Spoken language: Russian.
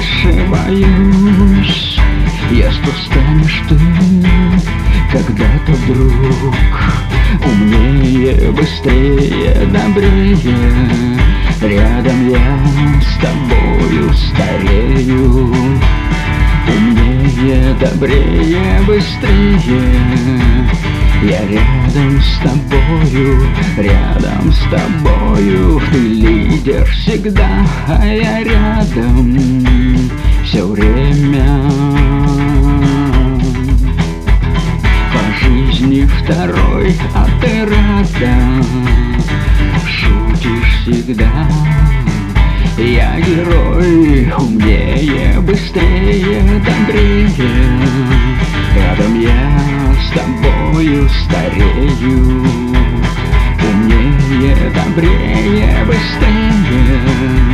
ошибаюсь, я, что станешь ты когда-то вдруг умнее, быстрее, добрее. Рядом я с тобою старею, умнее, добрее, быстрее. Я рядом с тобою, рядом с тобою. Ты лидер всегда, а я рядом все время. По жизни второй, а ты рядом шутишь всегда. Я герой, умнее, быстрее, добрее. Рядом я с тобою старею, умнее, добрее, быстрее.